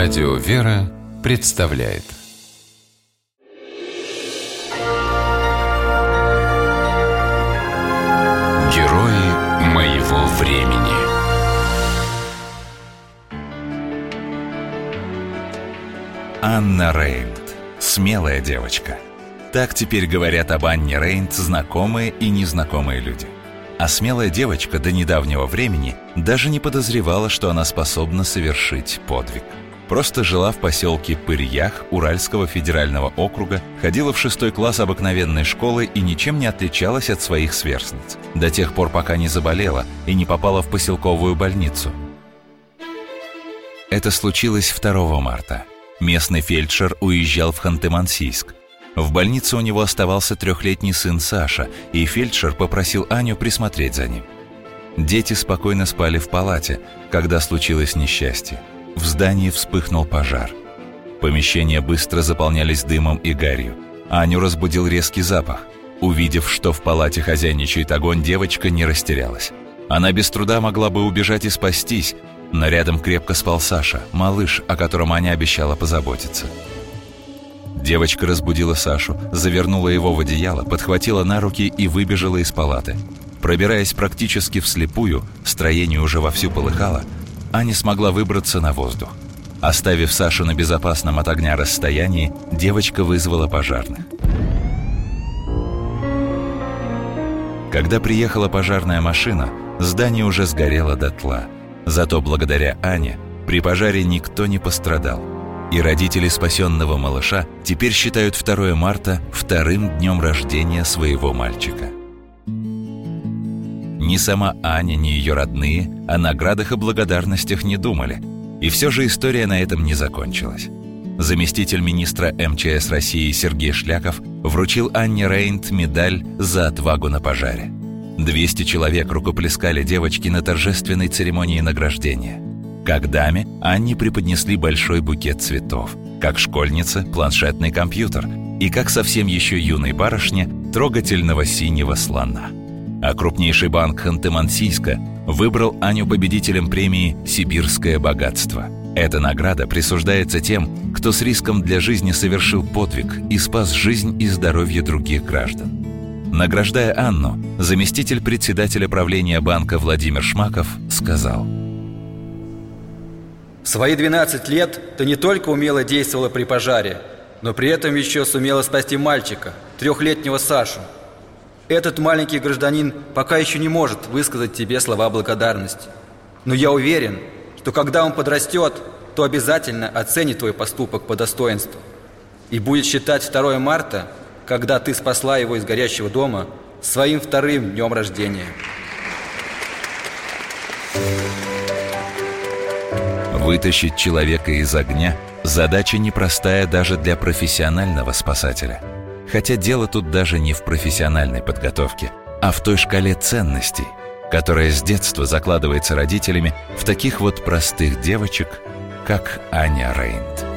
Радио «Вера» представляет Герои моего времени. Анна Рэйнд. Смелая девочка. Так теперь говорят об Анне Рэйнд знакомые и незнакомые люди. А смелая девочка до недавнего времени даже не подозревала, что она способна совершить подвиг. Просто жила в поселке Пырьях Уральского федерального округа, ходила в 6 класс обыкновенной школы и ничем не отличалась от своих сверстниц. До тех пор, пока не заболела и не попала в поселковую больницу. Это случилось 2 марта. Местный фельдшер уезжал в Ханты-Мансийск. В больнице у него оставался 3-летний сын Саша, и фельдшер попросил Аню присмотреть за ним. Дети спокойно спали в палате, когда случилось несчастье. В здании вспыхнул пожар. Помещения быстро заполнялись дымом и гарью. Аню разбудил резкий запах. Увидев, что в палате хозяйничает огонь, девочка не растерялась. Она без труда могла бы убежать и спастись, но рядом крепко спал Саша, малыш, о котором Аня обещала позаботиться. Девочка разбудила Сашу, завернула его в одеяло, подхватила на руки и выбежала из палаты. Пробираясь практически вслепую, строение уже вовсю полыхало, Аня смогла выбраться на воздух. Оставив Сашу на безопасном от огня расстоянии, девочка вызвала пожарных. Когда приехала пожарная машина, здание уже сгорело дотла. Зато благодаря Ане при пожаре никто не пострадал. И родители спасенного малыша теперь считают 2 марта вторым днем рождения своего мальчика. Ни сама Аня, ни ее родные о наградах и благодарностях не думали. И все же история на этом не закончилась. Заместитель министра МЧС России Сергей Шляков вручил Анне Рэйнд медаль за отвагу на пожаре. 200 человек рукоплескали девочке на торжественной церемонии награждения. Как даме Анне преподнесли большой букет цветов, как школьнице планшетный компьютер и как совсем еще юной барышне трогательного синего слона. А крупнейший банк Ханты-Мансийска выбрал Аню победителем премии «Сибирское богатство». Эта награда присуждается тем, кто с риском для жизни совершил подвиг и спас жизнь и здоровье других граждан. Награждая Анну, заместитель председателя правления банка Владимир Шмаков сказал: «В свои 12 лет ты не только умело действовала при пожаре, но при этом еще сумела спасти мальчика, 3-летнего Сашу. Этот маленький гражданин пока еще не может высказать тебе слова благодарности. Но я уверен, что когда он подрастет, то обязательно оценит твой поступок по достоинству и будет считать 2 марта, когда ты спасла его из горящего дома, своим 2-м днем рождения». Вытащить человека из огня – задача непростая даже для профессионального спасателя. Хотя дело тут даже не в профессиональной подготовке, а в той шкале ценностей, которая с детства закладывается родителями в таких вот простых девочек, как Аня Рэйнд.